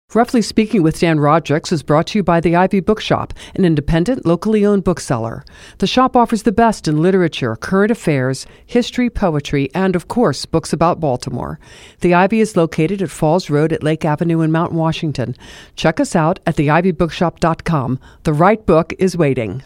Roughly Speaking with Dan Rodricks is brought to you by the Ivy Bookshop, an independent, locally owned bookseller. The shop offers the best in literature, current affairs, history, poetry, and, of course, books about Baltimore. The Ivy is located at Falls Road at Lake Avenue in Mount Washington. Check us out at theivybookshop.com. The right book is waiting.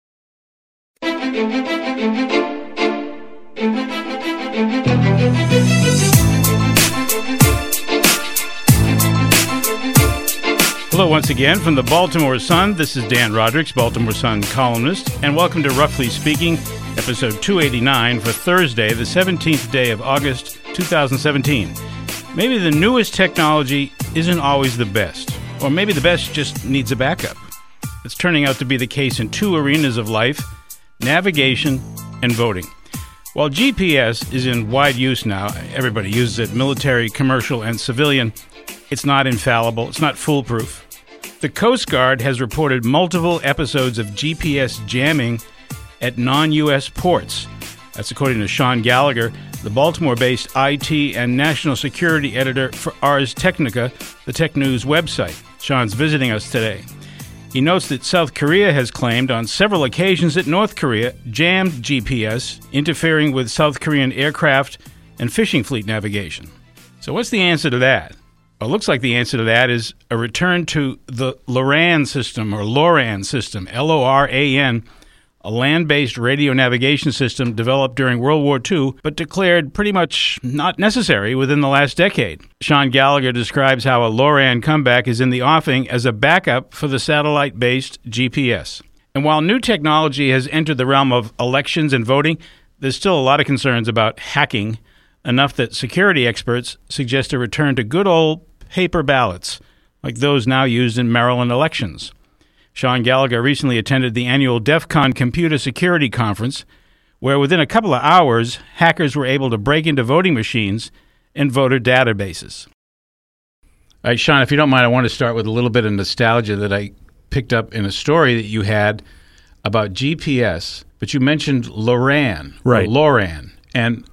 Hello once again from the Baltimore Sun. This is Dan Rodricks, Baltimore Sun columnist, and welcome to Roughly Speaking, episode 289 for Thursday, the 17th day of August, 2017. Maybe the newest technology isn't always the best, or maybe the best just needs a backup. It's turning out to be the case in two arenas of life, navigation and voting. While GPS is in wide use now, everybody uses it, military, commercial, and civilian, it's not infallible, it's not foolproof. The Coast Guard has reported multiple episodes of GPS jamming at non-U.S. ports. That's according to Sean Gallagher, the Baltimore-based IT and national security editor for Ars Technica, the Tech News website. Sean's visiting us today. He notes that South Korea has claimed on several occasions that North Korea jammed GPS, interfering with South Korean aircraft and fishing fleet navigation. So what's the answer to that? Well, it looks like the answer to that is a return to the LORAN system, or LORAN system, L-O-R-A-N, a land-based radio navigation system developed during World War II, but declared pretty much not necessary within the last decade. Sean Gallagher describes how a LORAN comeback is in the offing as a backup for the satellite-based GPS. And while new technology has entered the realm of elections and voting, there's still a lot of concerns about hacking, enough that security experts suggest a return to good old paper ballots, like those now used in Maryland elections. Sean Gallagher recently attended the annual DEF CON Computer Security Conference, where within a couple of hours, hackers were able to break into voting machines and voter databases. All right, Sean, if you don't mind, I want to start with a little bit of nostalgia that I picked up in a story that you had about GPS, but you mentioned LORAN, right? LORAN. And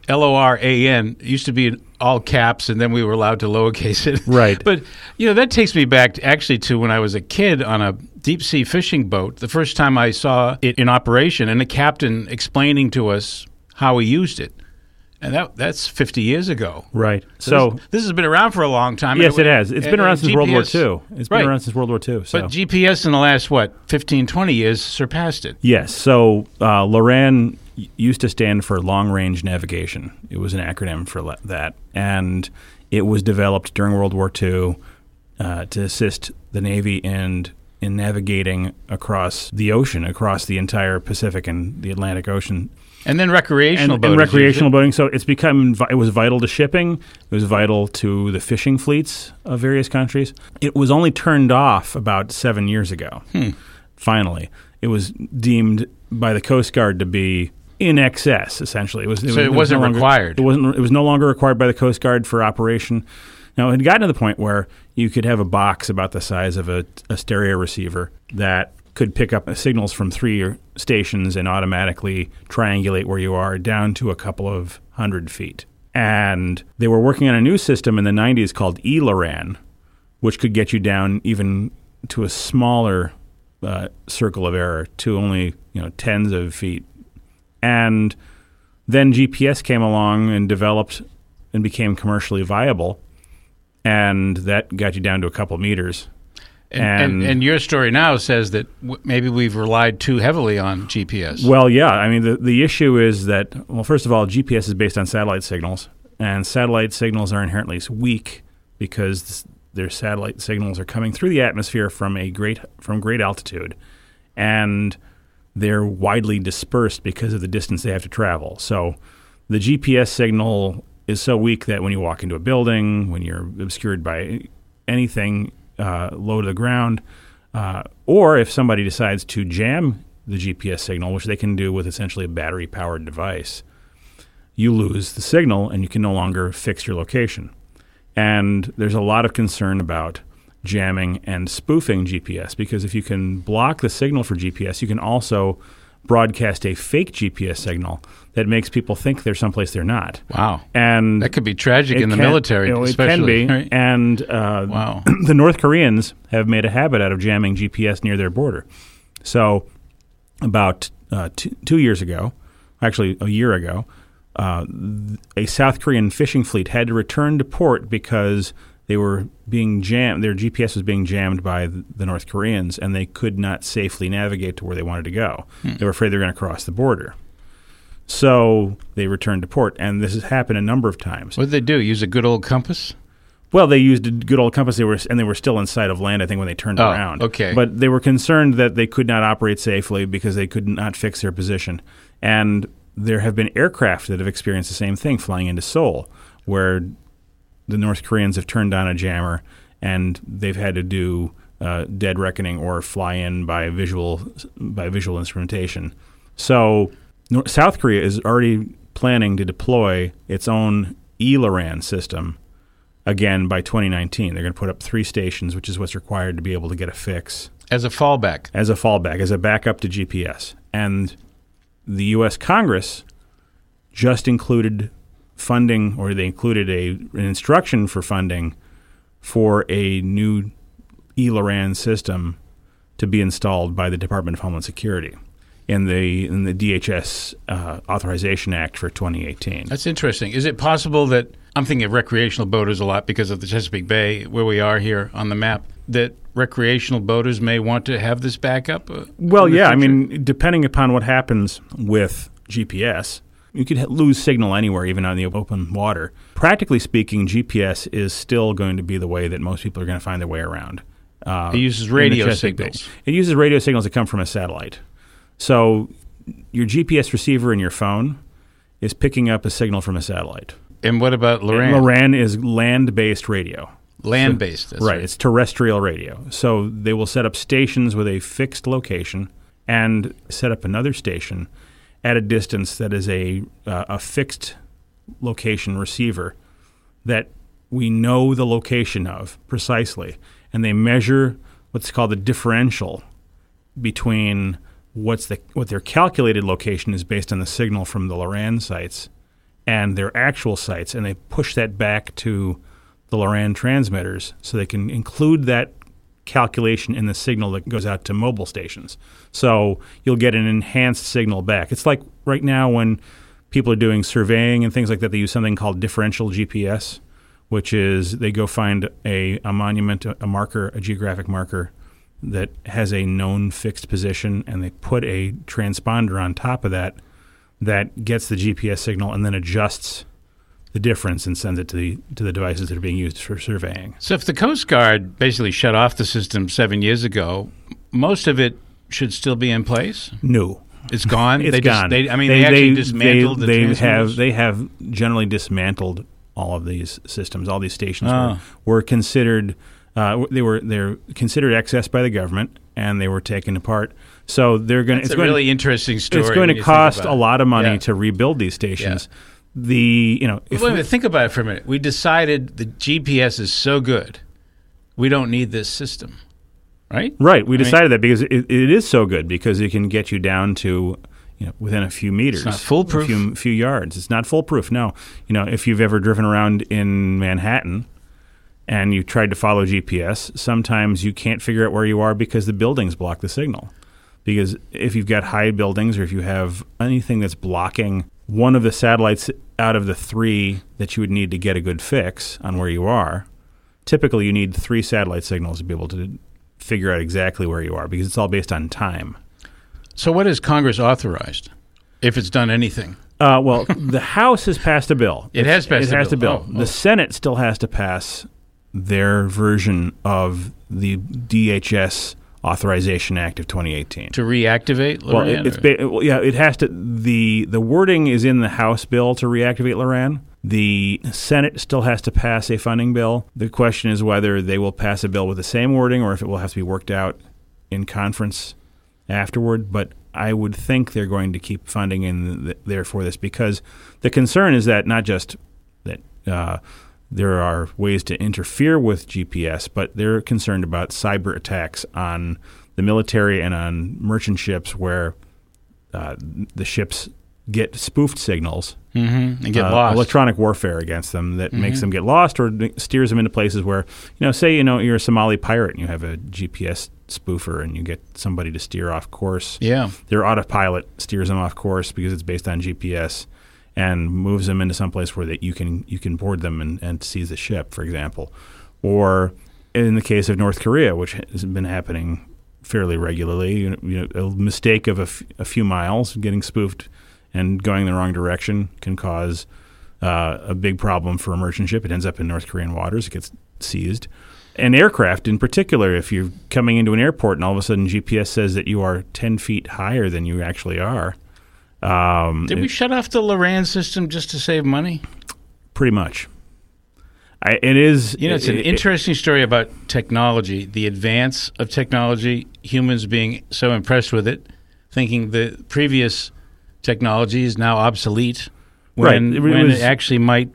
LORAN used to be in all caps, and then we were allowed to lowercase it. Right. But, that takes me back to when I was a kid on a deep-sea fishing boat, the first time I saw it in operation, and the captain explaining to us how he used it. And that's 50 years ago. Right. So this has been around for a long time. Yes, it has. It's been around since World War II. It's been right. around since World War II. So. But GPS in the last, 15, 20 years surpassed it. Yes. So LORAN used to stand for Long Range Navigation. It was an acronym for that. And it was developed during World War II to assist the Navy in navigating across the ocean, across the entire Pacific and the Atlantic Ocean. And then recreational boating. And recreational boating. So it was vital to shipping. It was vital to the fishing fleets of various countries. It was only turned off about 7 years ago. Finally. It was deemed by the Coast Guard to be in excess, essentially. It wasn't required. It was no longer required by the Coast Guard for operation. Now, it had gotten to the point where you could have a box about the size of a stereo receiver that could pick up signals from 3 stations and automatically triangulate where you are down to a couple of 100 feet. And they were working on a new system in the 90s called eLORAN, which could get you down even to a smaller circle of error, to only tens of feet. And then GPS came along and developed and became commercially viable, and that got you down to a couple meters. And your story now says that maybe we've relied too heavily on GPS. Well, yeah. I mean, the issue is that, first of all, GPS is based on satellite signals, and satellite signals are inherently weak because their satellite signals are coming through the atmosphere from great altitude, and they're widely dispersed because of the distance they have to travel. So the GPS signal is so weak that when you walk into a building, when you're obscured by anything low to the ground, or if somebody decides to jam the GPS signal, which they can do with essentially a battery-powered device, you lose the signal and you can no longer fix your location. And there's a lot of concern about jamming and spoofing GPS, because if you can block the signal for GPS, you can also broadcast a fake GPS signal that makes people think they're someplace they're not. Wow. And that could be tragic in the military, especially. It can be. Right? And wow. The North Koreans have made a habit out of jamming GPS near their border. So about 2 years ago, actually a year ago, a South Korean fishing fleet had to return to port because they were being jammed. Their GPS was being jammed by the North Koreans, and they could not safely navigate to where they wanted to go. They were afraid they were going to cross the border. So they returned to port, and this has happened a number of times. What did they do? Use a good old compass? Well, they used a good old compass. They were still in sight of land, I think, when they turned around. Okay. But they were concerned that they could not operate safely because they could not fix their position. And there have been aircraft that have experienced the same thing flying into Seoul, where the North Koreans have turned on a jammer, and they've had to do dead reckoning or fly in by visual instrumentation. So South Korea is already planning to deploy its own E-LORAN system again by 2019. They're going to put up 3 stations, which is what's required to be able to get a fix. As a fallback. As a backup to GPS. And the U.S. Congress just included funding, or they included an instruction for funding for a new E-LORAN system to be installed by the Department of Homeland Security in the DHS Authorization Act for 2018. That's interesting. Is it possible that, I'm thinking of recreational boaters a lot because of the Chesapeake Bay, where we are here on the map, that recreational boaters may want to have this backup? Well, yeah. I mean, depending upon what happens with GPS, you could lose signal anywhere, even on the open water. Practically speaking, GPS is still going to be the way that most people are going to find their way around. It uses radio signals. It uses radio signals that come from a satellite. So your GPS receiver in your phone is picking up a signal from a satellite. And what about LORAN? LORAN is land-based radio. Land-based, that's right. It's terrestrial radio. So they will set up stations with a fixed location and set up another station at a distance that is a fixed location receiver that we know the location of precisely. And they measure what's called the differential between what their calculated location is based on the signal from the LORAN sites and their actual sites, and they push that back to the LORAN transmitters so they can include that calculation in the signal that goes out to mobile stations. So you'll get an enhanced signal back. It's like right now when people are doing surveying and things like that, they use something called differential GPS, which is they go find a monument, a marker, a geographic marker that has a known fixed position, and they put a transponder on top of that gets the GPS signal and then adjusts the difference and sends it to the devices that are being used for surveying. So if the Coast Guard basically shut off the system 7 years ago, most of it should still be in place? No. It's gone? It's gone. They actually dismantled the transmitters? They have generally dismantled all of these systems. All these stations were considered they're considered excess by the government, and they were taken apart. So they're going. It's a really interesting story. It's going to cost a lot of money to rebuild these stations. Yeah. Wait a minute, think about it for a minute. We decided the GPS is so good, we don't need this system, right? Right. We decided that because it is so good because it can get you down to within a few meters. It's not foolproof. A few yards. It's not foolproof. No. If you've ever driven around in Manhattan and you tried to follow GPS, sometimes you can't figure out where you are because the buildings block the signal. Because if you've got high buildings or if you have anything that's blocking one of the satellites out of the 3 that you would need to get a good fix on where you are, typically you need 3 satellite signals to be able to figure out exactly where you are because it's all based on time. So what has Congress authorized, if it's done anything? Well, the House has passed a bill. It has passed a bill. The Senate still has to pass their version of the DHS Authorization Act of 2018 to reactivate LORAN. Well, it has to. The wording is in the House bill to reactivate LORAN. The Senate still has to pass a funding bill. The question is whether they will pass a bill with the same wording or if it will have to be worked out in conference afterward. But I would think they're going to keep funding in there for this because the concern is that not just that there are ways to interfere with GPS, but they're concerned about cyber attacks on the military and on merchant ships where the ships get spoofed signals and get lost. Electronic warfare against them that makes them get lost or steers them into places where, say, you're a Somali pirate and you have a GPS spoofer and you get somebody to steer off course. Yeah. Their autopilot steers them off course because it's based on GPS and moves them into some place where you can board them and seize the ship, for example. Or in the case of North Korea, which has been happening fairly regularly, a mistake of a few miles getting spoofed and going the wrong direction can cause a big problem for a merchant ship. It ends up in North Korean waters. It gets seized. And aircraft in particular, if you're coming into an airport and all of a sudden GPS says that you are 10 feet higher than you actually are. Did we shut off the Loran system just to save money? Pretty much. It is. It's an interesting story about technology, the advance of technology, humans being so impressed with it, thinking the previous technology is now obsolete when it actually might,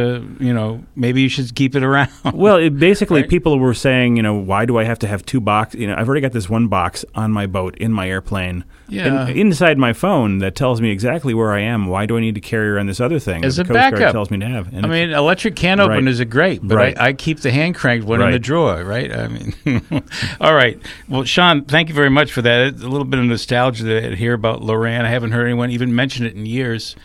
maybe you should keep it around. Well, basically right? People were saying, why do I have to have two boxes? I've already got this one box on my boat, in my airplane, inside my phone that tells me exactly where I am. Why do I need to carry around this other thing as that a the Coast Guard backup? Tells me to have. And electric can openers are great, but I keep the hand cranked one in the drawer, right? All right. Well, Sean, thank you very much for that. A little bit of nostalgia to hear about Loran. I haven't heard anyone even mention it in years.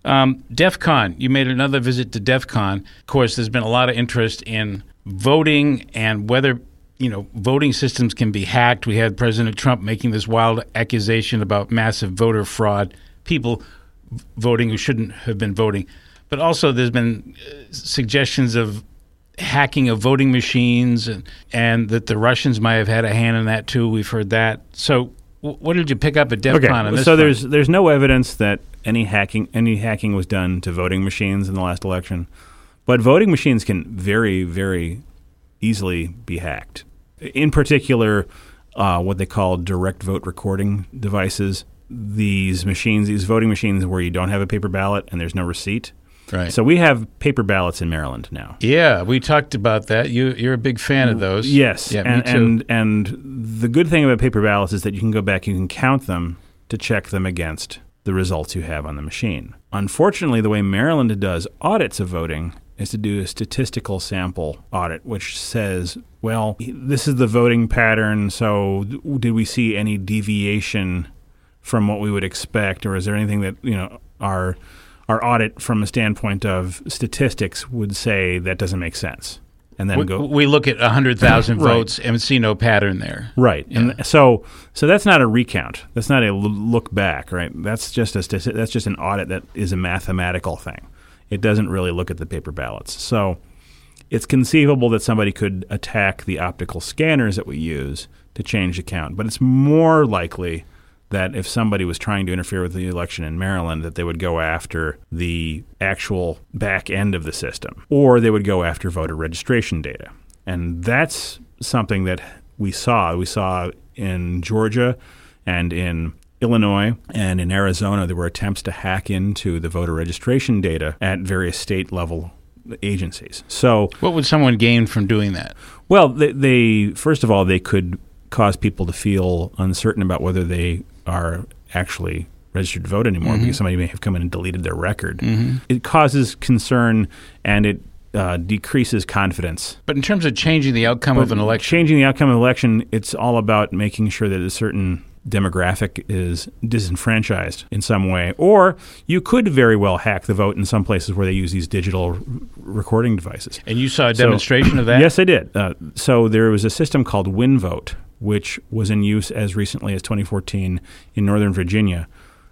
DEF CON, you made another visit to DEF CON. Of course, there's been a lot of interest in voting and whether, voting systems can be hacked. We had President Trump making this wild accusation about massive voter fraud, people voting who shouldn't have been voting. But also there's been suggestions of hacking of voting machines and that the Russians might have had a hand in that too. We've heard that. So what did you pick up at DEF CON on this So front? there's no evidence that any hacking was done to voting machines in the last election, but voting machines can very, very easily be hacked. In particular, what they call direct vote recording devices. These voting machines where you don't have a paper ballot and there's no receipt. Right. So we have paper ballots in Maryland now. Yeah, we talked about that. You're a big fan of those. Yes. Yeah, me too. And the good thing about paper ballots is that you can go back, you can count them to check them against the results you have on the machine. Unfortunately, the way Maryland does audits of voting is to do a statistical sample audit, which says, well, this is the voting pattern, so did we see any deviation from what we would expect, or is there anything that, our audit from a standpoint of statistics would say that doesn't make sense. And then we look at 100,000 votes and see no pattern there. Right. Yeah. And so that's not a recount. That's not a look back, right? That's just an audit that is a mathematical thing. It doesn't really look at the paper ballots. So it's conceivable that somebody could attack the optical scanners that we use to change the count. But it's more likely that if somebody was trying to interfere with the election in Maryland, that they would go after the actual back end of the system, or they would go after voter registration data. And that's something that we saw. We saw in Georgia and in Illinois and in Arizona, there were attempts to hack into the voter registration data at various state-level agencies. So, what would someone gain from doing that? Well, they first of all, they could cause people to feel uncertain about whether they are actually registered to vote anymore because somebody may have come in and deleted their record. It causes concern and it decreases confidence. But in terms of changing the outcome of an election? Changing the outcome of an election, it's all about making sure that a certain demographic is disenfranchised in some way. Or you could very well hack the vote in some places where they use these digital recording devices. And you saw a demonstration of that? Yes, I did. So there was a system called WinVote, which was in use as recently as 2014 in Northern Virginia.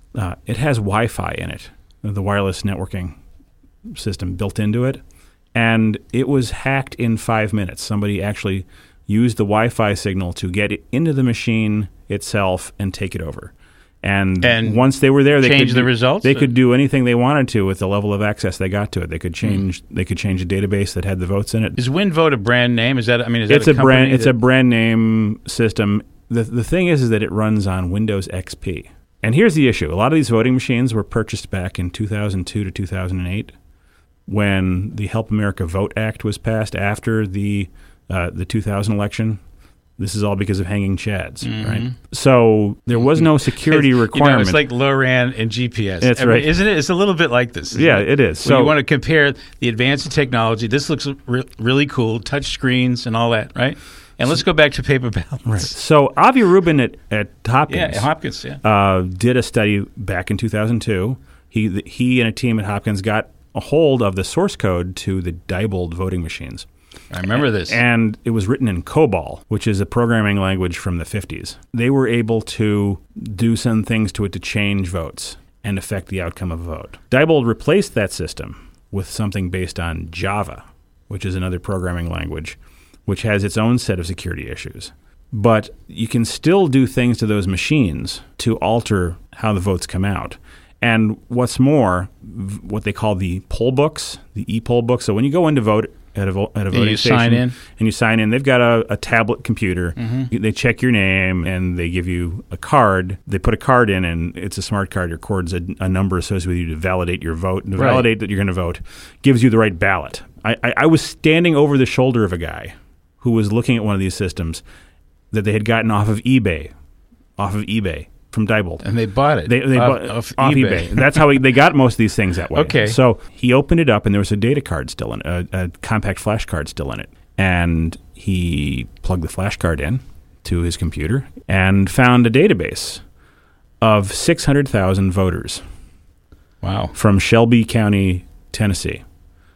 It has Wi-Fi in it, the wireless networking system built into it, and it was hacked in 5 minutes. Somebody actually used the Wi-Fi signal to get it into the machine itself and take it over. And once they were there, they change could the results. They could do anything they wanted to with the level of access they got to it. They could change. They could change a database that had the votes in it. Is WinVote a brand name? Is that it's a brand? It's a brand name system. The thing is that it runs on Windows XP. And here's the issue: a lot of these voting machines were purchased back in 2002 to 2008, when the Help America Vote Act was passed after the 2000 election. This is all because of hanging chads, right? So there was no security requirement. It's like LORAN and GPS. That's right. Isn't it? It's a little bit like this. Yeah, it is. So you want to compare the advance in technology. This looks really cool, touch screens and all that, right? And let's go back to paper ballots. Right. So Avi Rubin at Hopkins, Hopkins, did a study back in 2002. He and a team at Hopkins got a hold of the source code to the Diebold voting machines. I remember this. And it was written in COBOL, which is a programming language from the 50s. They were able to do some things to it to change votes and affect the outcome of a vote. Diebold replaced that system with something based on Java, which is another programming language, which has its own set of security issues. But you can still do things to those machines to alter how the votes come out. And what's more, what they call the poll books, the e-poll books. So when you go in to vote at a voting station and you sign in, they've got a tablet computer. They check your name and they give you a card. They put a card in, and it's a smart card. Your card's a number associated with you to validate your vote. And to validate that you're going to vote gives you the right ballot. I was standing over the shoulder of a guy who was looking at one of these systems that they had gotten off of eBay from Diebold. And they bought it. They bought off eBay. That's how they got most of these things that way. Okay. So he opened it up, and there was a data card still in it, a compact flash card still in it. And he plugged the flash card in to his computer and found a database of 600,000 voters. Wow. From Shelby County, Tennessee,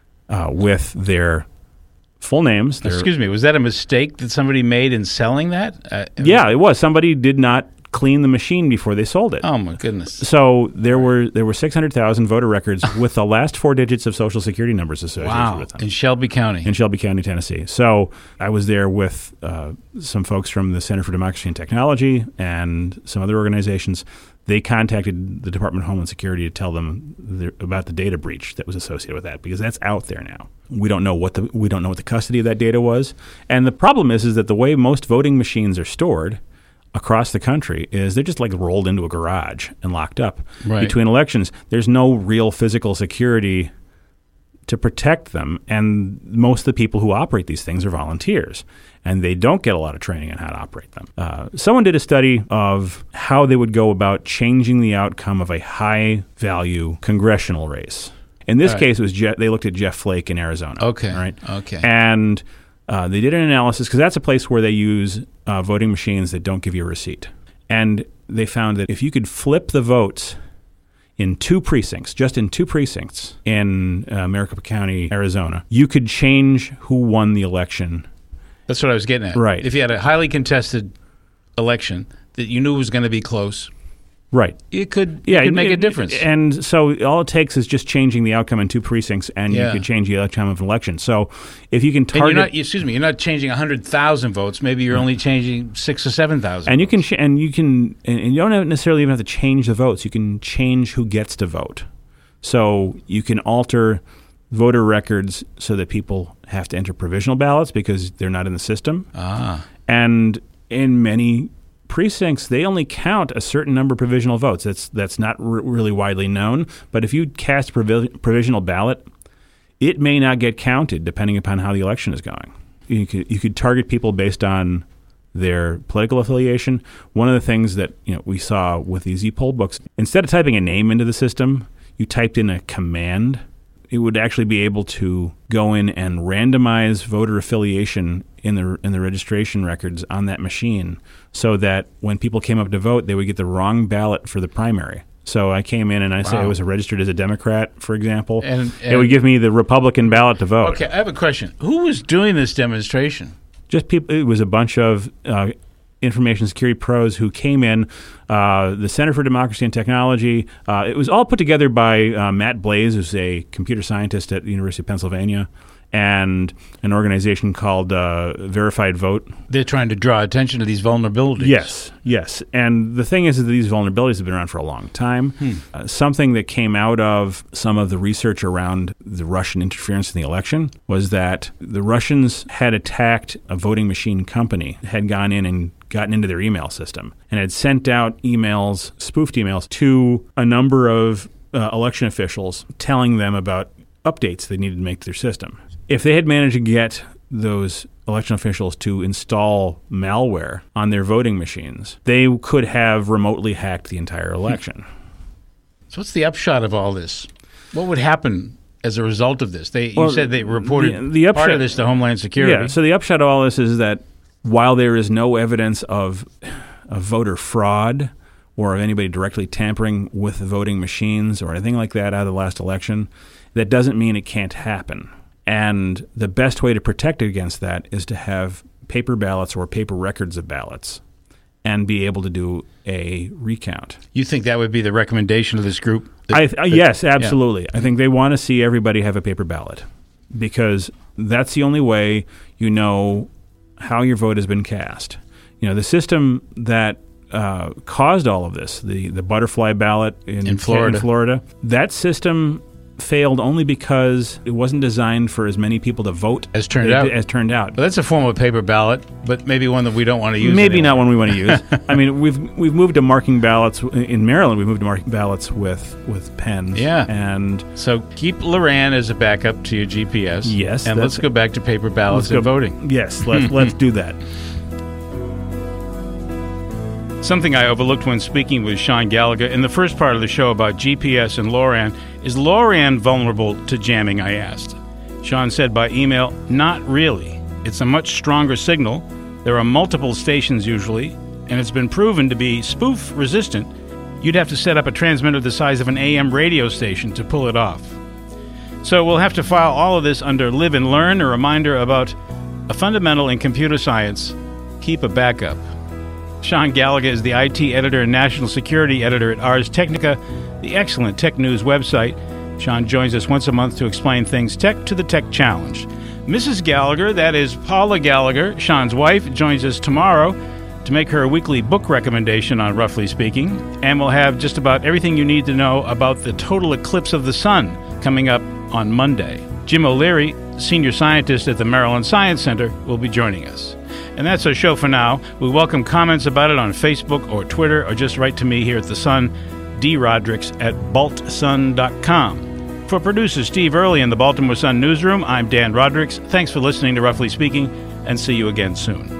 with their full names. Excuse me, was that a mistake that somebody made in selling that? Yeah, it was. Somebody did not clean the machine before they sold it. Oh my goodness! So there were 600,000 voter records with the last 4 digits of Social Security numbers associated with them. In Shelby County. In Shelby County, Tennessee. So I was there with some folks from the Center for Democracy and Technology and some other organizations. They contacted the Department of Homeland Security to tell them about the data breach that was associated with that, because that's out there now. We don't know what the custody of that data was, and the problem is that the way most voting machines are stored across the country is they're just like rolled into a garage and locked up. Right. Between elections. There's no real physical security to protect them, and most of the people who operate these things are volunteers, and they don't get a lot of training on how to operate them. Someone did a study of how they would go about changing the outcome of a high-value congressional race. In this case, it was they looked at Jeff Flake in Arizona. Okay. Right? Okay. And they did an analysis, because that's a place where they use voting machines that don't give you a receipt. And they found that if you could flip the votes in 2 precincts, just in 2 precincts in Maricopa County, Arizona, you could change who won the election. That's what I was getting at. Right. If you had a highly contested election that you knew was going to be close, right, it could make a difference. And so all it takes is just changing the outcome in 2 precincts, and you could change the outcome of an election. So if you can target, you're not changing 100,000 votes. Maybe you're only changing 6,000 or 7,000. And you don't necessarily even have to change the votes. You can change who gets to vote. So you can alter voter records so that people have to enter provisional ballots because they're not in the system. And in many precincts, they only count a certain number of provisional votes. That's not really widely known. But if you cast provisional ballot, it may not get counted depending upon how the election is going. You could target people based on their political affiliation. One of the things that we saw with these e-poll books, instead of typing a name into the system, you typed in a command. It would actually be able to go in and randomize voter affiliation in the registration records on that machine, so that when people came up to vote, they would get the wrong ballot for the primary. So I came in and I said I was registered as a Democrat, for example. And it would give me the Republican ballot to vote. Okay, I have a question. Who was doing this demonstration? Just people. It was a bunch of information security pros who came in, the Center for Democracy and Technology. It was all put together by Matt Blaze, who's a computer scientist at the University of Pennsylvania, and an organization called Verified Vote. They're trying to draw attention to these vulnerabilities. Yes. And the thing is that these vulnerabilities have been around for a long time. Something that came out of some of the research around the Russian interference in the election was that the Russians had attacked a voting machine company, had gone in and gotten into their email system, and had sent out emails, spoofed emails, to a number of election officials telling them about updates they needed to make to their system. If they had managed to get those election officials to install malware on their voting machines, they could have remotely hacked the entire election. So what's the upshot of all this? What would happen as a result of this? You said they reported the part of this to Homeland Security. Yeah, so the upshot of all this is that while there is no evidence of voter fraud or of anybody directly tampering with the voting machines or anything like that out of the last election, that doesn't mean it can't happen. And the best way to protect against that is to have paper ballots or paper records of ballots and be able to do a recount. You think that would be the recommendation of this group? Yes, absolutely. Yeah. I think they want to see everybody have a paper ballot because that's the only way you know how your vote has been cast. The system that caused all of this, the butterfly ballot in Florida, that system failed only because it wasn't designed for as many people to vote as turned out. Well, that's a form of paper ballot, but maybe one that we don't want to use. Maybe not one we want to use. I mean, we've moved to marking ballots in Maryland. We've moved to marking ballots with pens. Yeah, and so keep Loran as a backup to your GPS. Yes, and let's go back to paper ballots and voting. Yes, let's do that. Something I overlooked when speaking with Sean Gallagher in the first part of the show about GPS and Loran is Loran vulnerable to jamming, I asked. Sean said by email, not really. It's a much stronger signal. There are multiple stations usually, and it's been proven to be spoof resistant. You'd have to set up a transmitter the size of an AM radio station to pull it off. So we'll have to file all of this under Live and Learn, a reminder about a fundamental in computer science: keep a backup. Sean Gallagher is the IT editor and national security editor at Ars Technica, the excellent tech news website. Sean joins us once a month to explain things tech to the Tech Challenge. Mrs. Gallagher, that is Paula Gallagher, Sean's wife, joins us tomorrow to make her weekly book recommendation on Roughly Speaking. And we'll have just about everything you need to know about the total eclipse of the sun coming up on Monday. Jim O'Leary, senior scientist at the Maryland Science Center, will be joining us. And that's our show for now. We welcome comments about it on Facebook or Twitter, or just write to me here at The Sun, drodricks@baltsun.com. For producer Steve Early in the Baltimore Sun newsroom, I'm Dan Rodricks. Thanks for listening to Roughly Speaking, and see you again soon.